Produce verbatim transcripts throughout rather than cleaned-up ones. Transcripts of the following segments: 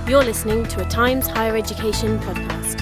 You're listening to a Times Higher Education podcast.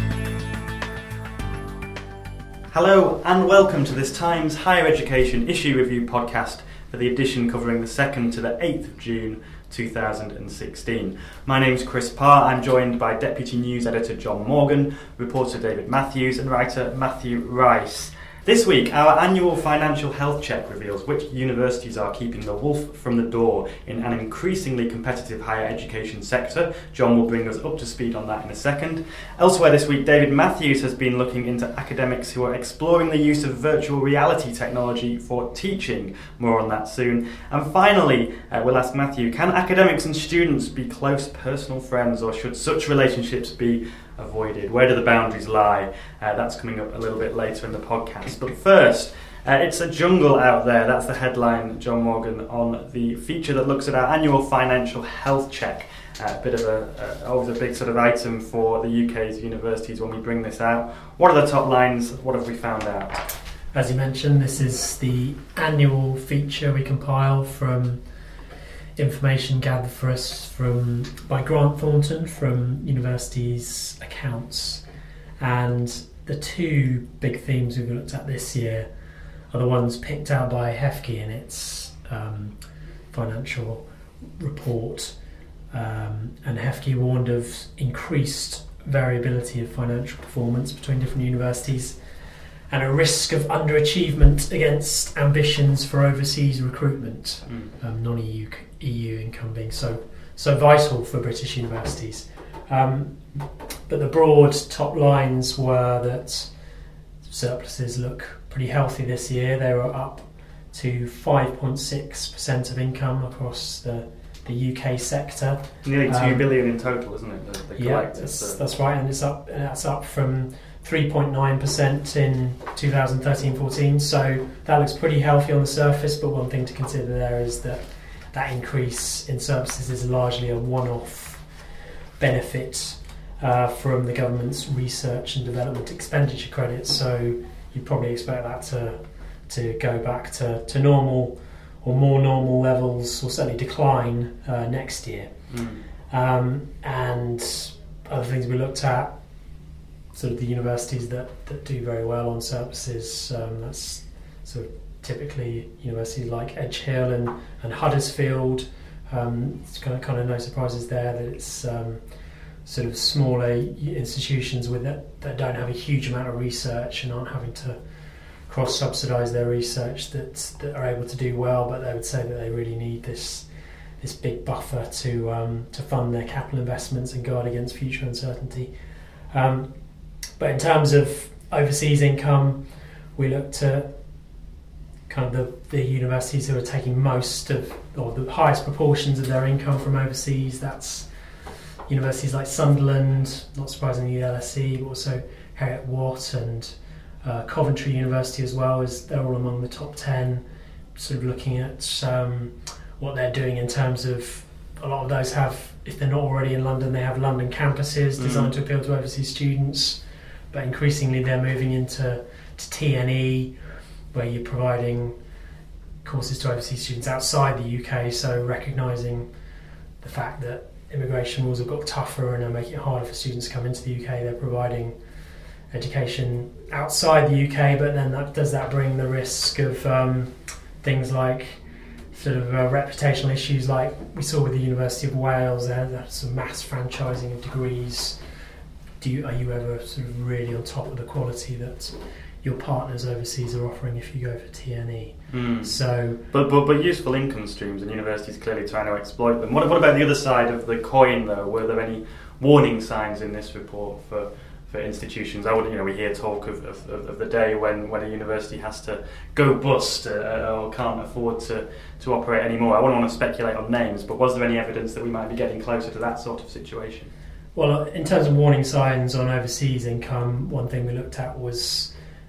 Hello and welcome to this Times Higher Education issue review podcast for the edition covering the second to the eighth of June two thousand sixteen. My name's Chris Parr. I'm joined by Deputy News Editor John Morgan, reporter David Matthews and writer Matthew Rice. This week, our annual financial health check reveals which universities are keeping the wolf from the door in an increasingly competitive higher education sector. John will bring us up to speed on that in a second. Elsewhere this week, David Matthews has been looking into academics who are exploring the use of virtual reality technology for teaching. More on that soon. And finally, uh, we'll ask Matthew, can academics and students be close personal friends, or should such relationships be avoided? Where do the boundaries lie? Uh, that's coming up a little bit later in the podcast. But first, uh, it's a jungle out there. That's the headline, John Morgan, on the feature that looks at our annual financial health check. A uh, bit of a, uh, always a big sort of item for the U K's universities when we bring this out. What are the top lines? What have we found out? As you mentioned, this is the annual feature we compile from information gathered for us from by Grant Thornton from universities' accounts. And the two big themes we've looked at this year are the ones picked out by HEFCE in its um, financial report. Um, and HEFCE warned of increased variability of financial performance between different universities and a risk of underachievement against ambitions for overseas recruitment, mm. um, non-E U E U income being so so vital for British universities. Um, but the broad top lines were that surpluses look pretty healthy this year. They were up to five point six percent of income across the, the U K sector. Nearly two um, billion in total, isn't it? The, the yeah, that's, so. that's right, and it's up. And that's up from three point nine percent in two thousand thirteen fourteen. So that looks pretty healthy on the surface. But one thing to consider there is that that increase in surpluses is largely a one-off benefit uh, from the government's research and development expenditure credits. So you'd probably expect that to to go back to, to normal or more normal levels, or certainly decline uh, next year. Mm. Um, and other things we looked at, sort of the universities that, that do very well on surpluses, um, that's sort of typically universities like Edge Hill and, and Huddersfield. Um, it's kind of, kind of no surprises there that it's um, sort of smaller institutions with that, that don't have a huge amount of research and aren't having to cross-subsidise their research that that are able to do well, but they would say that they really need this this big buffer to um, to fund their capital investments and guard against future uncertainty. Um, but in terms of overseas income, we looked at kind of the, the universities who are taking most of, or the highest proportions of their income from overseas. That's universities like Sunderland, not surprisingly L S E, but also Heriot Watt and uh, Coventry University as well, as they're all among the top ten. Sort of looking at um, what they're doing in terms of, a lot of those have, if they're not already in London, they have London campuses designed mm. to appeal to overseas students, but increasingly they're moving into to T N E, where you're providing courses to overseas students outside the U K, so recognising the fact that immigration rules have got tougher and are making it harder for students to come into the U K. They're providing education outside the U K, but then that, does that bring the risk of um, things like sort of uh, reputational issues like we saw with the University of Wales? There, there's some mass franchising of degrees. Do you, are you ever sort of really on top of the quality that your partners overseas are offering if you go for T N E? Mm. So, but, but but useful income streams, and universities clearly trying to exploit them. What, what about the other side of the coin, though? Were there any warning signs in this report for, for institutions? I would, you know, we hear talk of, of, of the day when, when a university has to go bust uh, or can't afford to, to operate anymore. I wouldn't want to speculate on names, but was there any evidence that we might be getting closer to that sort of situation? Well, in terms of warning signs on overseas income, one thing we looked at was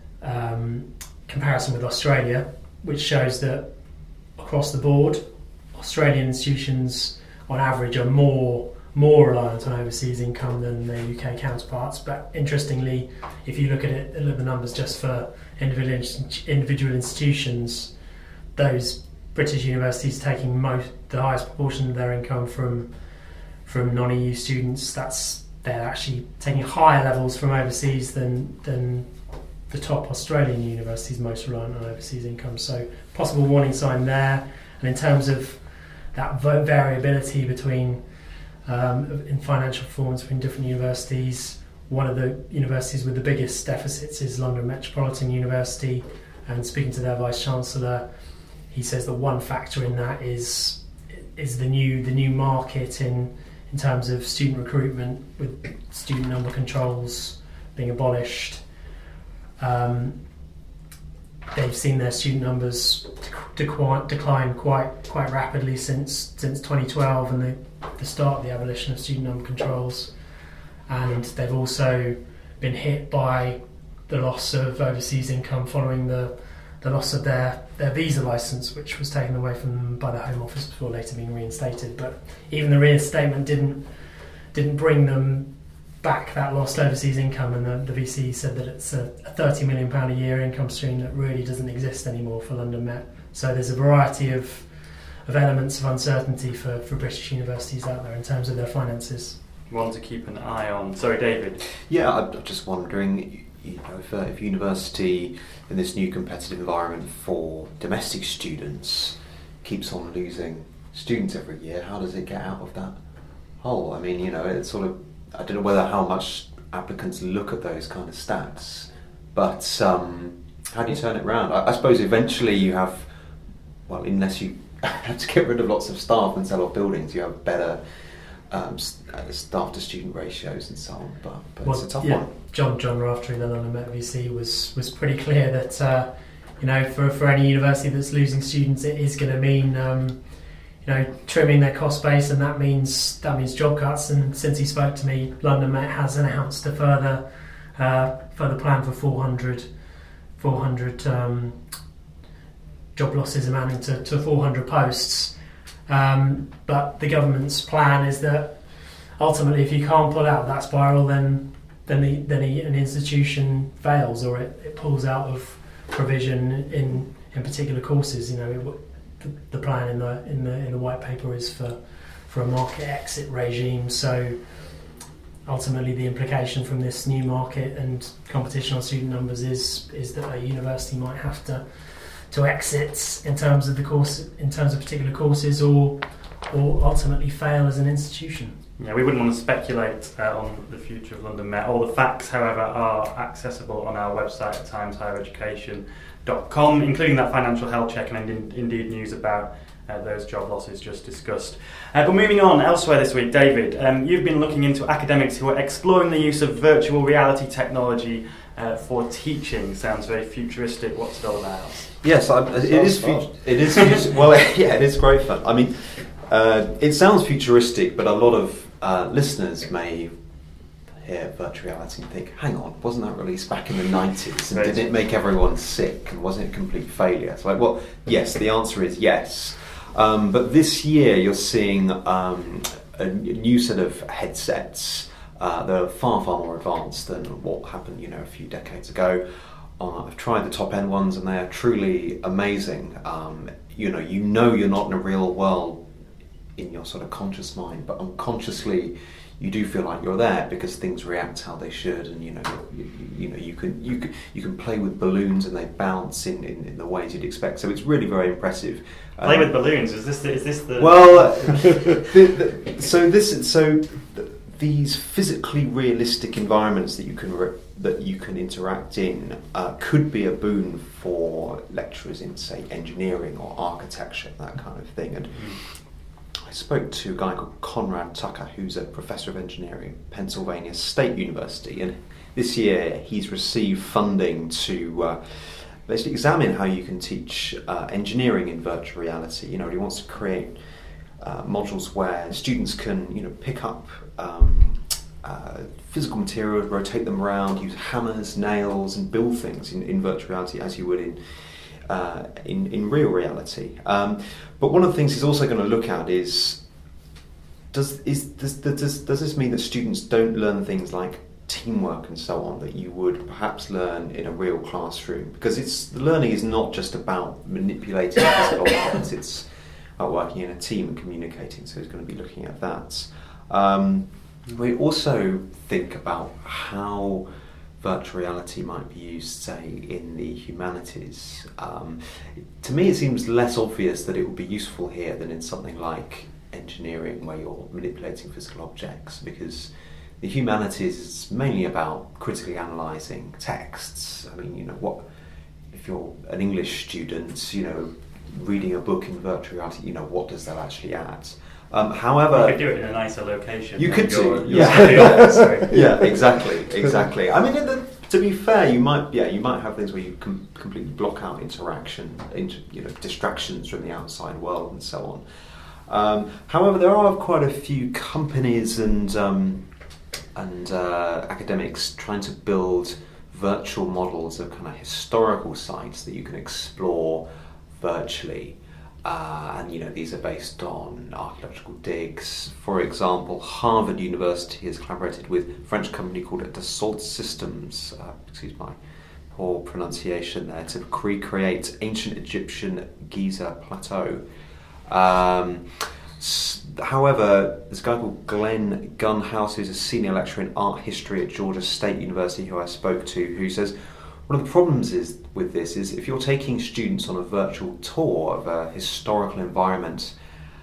Um, comparison with Australia, which shows that across the board, Australian institutions on average are more more reliant on overseas income than their U K counterparts. But interestingly, if you look at it, look at the numbers just for individual individual institutions, those British universities taking most the highest proportion of their income from from non-E U students. That's they're actually taking higher levels from overseas than than the top Australian universities most reliant on overseas income. So possible warning sign there. And in terms of that variability between um, in financial performance between different universities, one of the universities with the biggest deficits is London Metropolitan University. And speaking to their Vice Chancellor, he says that one factor in that is is the new the new market in in terms of student recruitment, with student number controls being abolished. Um, they've seen their student numbers decline, decline quite quite rapidly since since twenty twelve and the, the start of the abolition of student number controls, and they've also been hit by the loss of overseas income following the the loss of their, their visa licence, which was taken away from them by the Home Office before later being reinstated. But even the reinstatement didn't didn't bring them back that lost overseas income, and the, the V C said that it's a, a thirty million pounds a year income stream that really doesn't exist anymore for London Met. So there's a variety of of elements of uncertainty for, for British universities out there in terms of their finances. One to keep an eye on. Sorry, David. Yeah, I'm just wondering, you know, if, uh, if university in this new competitive environment for domestic students keeps on losing students every year, how does it get out of that hole? I mean, you know, it's sort of, I don't know whether how much applicants look at those kind of stats, but um, how do you turn it around? I, I suppose eventually you have, well, unless you have to get rid of lots of staff and sell off buildings, you have better um, staff to student ratios and so on, but, but well, it's a tough yeah. one. John John Raftery, the London Met V C, was was pretty clear that uh, you know for for any university that's losing students, it is going to mean um, you know trimming their cost base, and that means that means job cuts. And since he spoke to me, London Met has announced a further uh, further plan for four hundred um, job losses amounting to, to four hundred posts. Um, but the government's plan is that ultimately, if you can't pull out of that spiral, then then, the, then the, an institution fails, or it, it pulls out of provision in in particular courses. You know, it, the, the plan in the in the in the white paper is for for a market exit regime. So ultimately, the implication from this new market and competition on student numbers is is that a university might have to to exit in terms of the course in terms of particular courses, or or ultimately fail as an institution. Yeah, we wouldn't want to speculate uh, on the future of London Met. All the facts, however, are accessible on our website at times higher education dot com, including that financial health check and in, indeed news about uh, those job losses just discussed. Uh, but moving on, elsewhere this week, David, um, you've been looking into academics who are exploring the use of virtual reality technology uh, for teaching. Sounds very futuristic. What's it all about? Yes, I, it, is fut- it is. It is. Well, yeah, it is great fun. I mean, uh, it sounds futuristic, but a lot of Uh, listeners may hear virtual reality and think, hang on, wasn't that released back in the nineties, and did it make everyone sick, and wasn't it a complete failure? It's like, well, yes, the answer is yes. Um, but this year you're seeing um, a new set of headsets uh, that are far, far more advanced than what happened, you know, a few decades ago. Uh, I've tried the top-end ones, and they are truly amazing. Um, you know, you know you're not in a real world in your sort of conscious mind, but unconsciously you do feel like you're there because things react how they should, and you know you, you know you can you can you can play with balloons and they bounce in, in, in the ways you'd expect. So it's really very impressive. Play um, with balloons. Is this the, is this the well? the, the, so this so the, these physically realistic environments that you can re- that you can interact in uh, could be a boon for lecturers in, say, engineering or architecture, that kind of thing. And I spoke to a guy called Conrad Tucker, who's a professor of engineering at Pennsylvania State University, and this year he's received funding to uh, basically examine how you can teach uh, engineering in virtual reality. You know, he wants to create uh, modules where students can, you know, pick up um, uh, physical materials, rotate them around, use hammers, nails, and build things in, in virtual reality as you would in Uh, in, in real reality. Um, but one of the things he's also going to look at is does, is does, does, does this mean that students don't learn things like teamwork and so on that you would perhaps learn in a real classroom? Because it's the learning is not just about manipulating physical objects, it's about working in a team and communicating, so he's going to be looking at that. Um, we also think about how virtual reality might be used, say, in the humanities. Um, to me, it seems less obvious that it would be useful here than in something like engineering, where you're manipulating physical objects, because the humanities is mainly about critically analysing texts. I mean, you know, what if you're an English student, you know, reading a book in virtual reality, you know, what does that actually add? Um, however, you could do it in a nicer location. You could your, do, your yeah, yeah, exactly, exactly. I mean, in the, to be fair, you might, yeah, you might have things where you com- completely block out interaction, inter, you know, distractions from the outside world and so on. Um, however, there are quite a few companies and um, and uh, academics trying to build virtual models of kind of historical sites that you can explore virtually. Uh, and, you know, these are based on archaeological digs. For example, Harvard University has collaborated with a French company called Dassault Systems, uh, excuse my poor pronunciation there, to recreate ancient Egyptian Giza Plateau. Um, s- however, there's a guy called Glenn Gunhouse, who's a senior lecturer in art history at Georgia State University, who I spoke to, who says one of the problems is with this is if you're taking students on a virtual tour of a historical environment,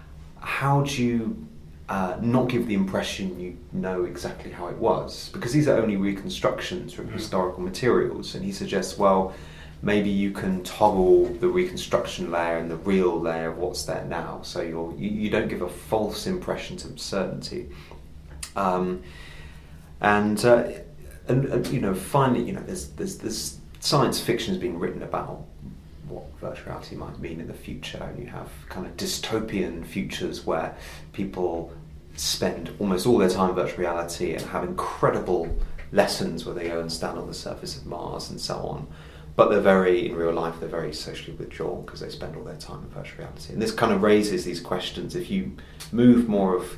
how do you uh, not give the impression you know exactly how it was? Because these are only reconstructions from mm-hmm. historical materials, and he suggests, well, maybe you can toggle the reconstruction layer and the real layer of what's there now, so you're, you, you don't give a false impression to certainty. Um, and, uh, and and you know, finally, you know, there's there's there's science fiction is being written about what virtual reality might mean in the future, and you have kind of dystopian futures where people spend almost all their time in virtual reality and have incredible lessons where they go and stand on the surface of Mars and so on. But they're very, in real life, they're very socially withdrawn because they spend all their time in virtual reality. And this kind of raises these questions. If you move more of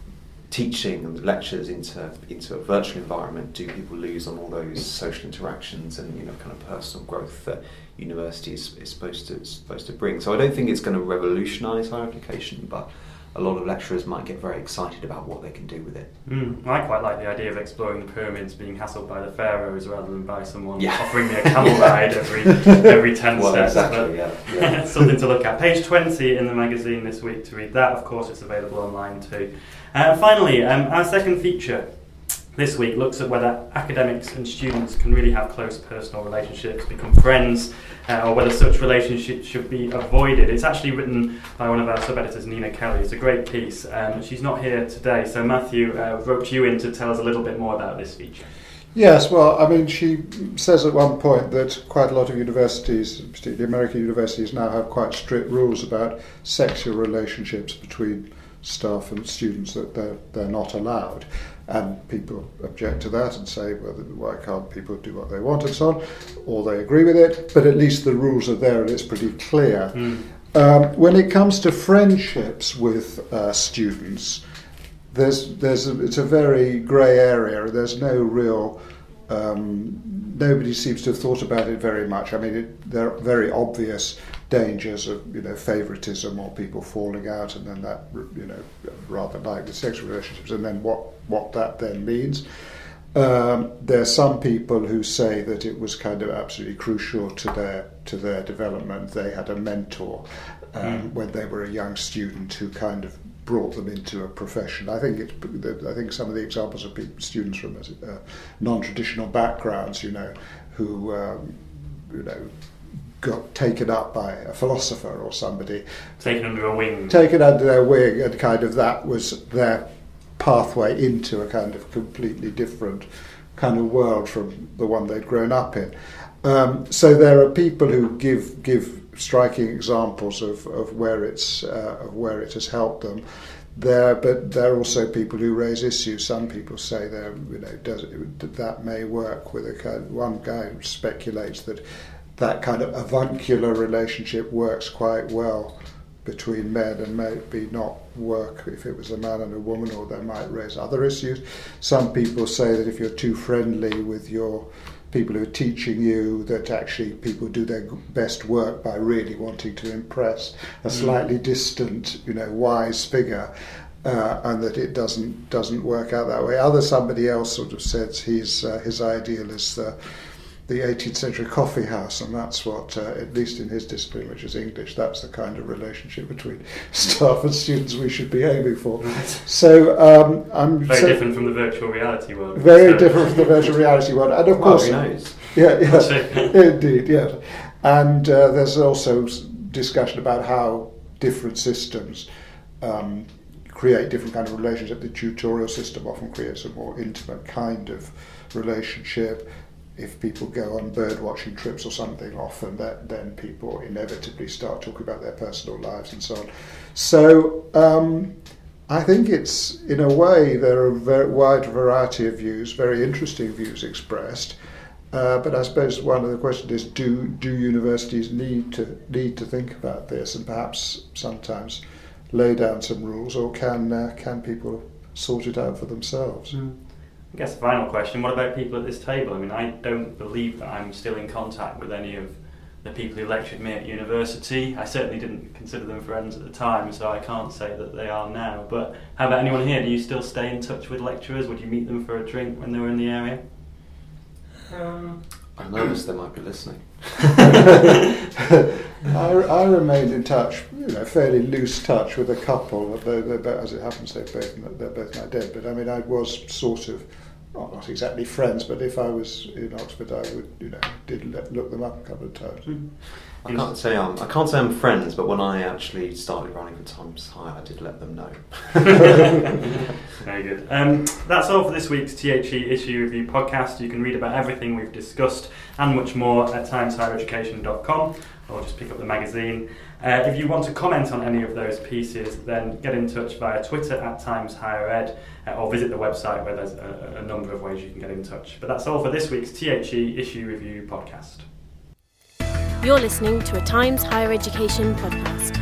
teaching and lectures into into a virtual environment, do people lose on all those social interactions and, you know, kind of personal growth that university is, is supposed to is supposed to bring? So I don't think it's going to revolutionise higher education, but a lot of lecturers might get very excited about what they can do with it. Mm, I quite like the idea of exploring the pyramids being hassled by the pharaohs rather than by someone yeah. offering me a camel ride every every ten well, steps. Exactly, yeah. yeah. Something to look at. Page twenty in the magazine this week to read that. Of course, it's available online too. Uh, finally, um, our second feature this week looks at whether academics and students can really have close personal relationships, become friends, uh, or whether such relationships should be avoided. It's actually written by one of our sub-editors, Nina Kelly. It's a great piece. Um, she's not here today, so Matthew uh, roped you in to tell us a little bit more about this feature. Yes, well, I mean, she says at one point that quite a lot of universities, particularly American universities, now have quite strict rules about sexual relationships between staff and students, that they're, they're not allowed. And people object to that and say, well, why can't people do what they want and so on, or they agree with it, but at least the rules are there and it's pretty clear. Mm. Um, when it comes to friendships with uh, students, there's there's a, it's a very grey area. There's no real, um, nobody seems to have thought about it very much. I mean, it, there are very obvious dangers of, you know, favouritism or people falling out, and then that, you know, rather like the sexual relationships, and then what, what that then means. Um, there are some people who say that it was kind of absolutely crucial to their to their development. They had a mentor um, mm. when they were a young student who kind of brought them into a profession. I think it, I think some of the examples of people, students from uh, non-traditional backgrounds, you know, who um, you know. got taken up by a philosopher or somebody. Taken under a wing. Taken under their wing, and kind of that was their pathway into a kind of completely different kind of world from the one they'd grown up in. Um, so there are people who give give striking examples of, of where it's uh, of where it has helped them. There, but there are also people who raise issues. Some people say there, you know, does it, that may work with a kind of, one guy speculates that that kind of avuncular relationship works quite well between men, and maybe not work if it was a man and a woman, or they might raise other issues. Some people say that if you're too friendly with your people who are teaching you, that actually people do their best work by really wanting to impress a slightly distant, you know, wise figure. uh, and that it doesn't doesn't work out that way. Other somebody else sort of says his uh, his ideal is the the eighteenth century coffee house, and that's what, uh, at least in his discipline, which is English, that's the kind of relationship between staff and students we should be aiming for. Right. So um, I'm very so different from the virtual reality world. Very so. different from the virtual reality world, and of Well, course, who knows? yeah, yeah, indeed, yeah. And uh, there's also discussion about how different systems um, create different kind of relationship. The tutorial system often creates a more intimate kind of relationship. If people go on bird watching trips or something, often that then people inevitably start talking about their personal lives and so on. So um, I think it's, in a way, there are a very wide variety of views, very interesting views expressed. Uh, but I suppose one of the questions is: Do do universities need to need to think about this and perhaps sometimes lay down some rules, or can uh, can people sort it out for themselves? Mm. I guess the final question, what about people at this table? I mean, I don't believe that I'm still in contact with any of the people who lectured me at university. I certainly didn't consider them friends at the time, so I can't say that they are now. But how about anyone here? Do you still stay in touch with lecturers? Would you meet them for a drink when they were in the area? Um, I'm nervous they might be listening. I, I remained in touch, you know, fairly loose touch with a couple. They're, they're, as it happens, they're both they're both now dead. But I mean, I was sort of not, not exactly friends. But if I was in Oxford, I would, you know, did let, look them up a couple of times. Mm. I can't say I'm I can't say I'm friends, but when I actually started running for Times High, I did let them know. Very good. Um, that's all for this week's T H E Issue Review podcast. You can read about everything we've discussed and much more at times higher education dot com, or just pick up the magazine. Uh, if you want to comment on any of those pieces, then get in touch via Twitter at Times Higher Ed, uh, or visit the website where there's a, a number of ways you can get in touch. But that's all for this week's T H E Issue Review podcast. You're listening to a Times Higher Education podcast.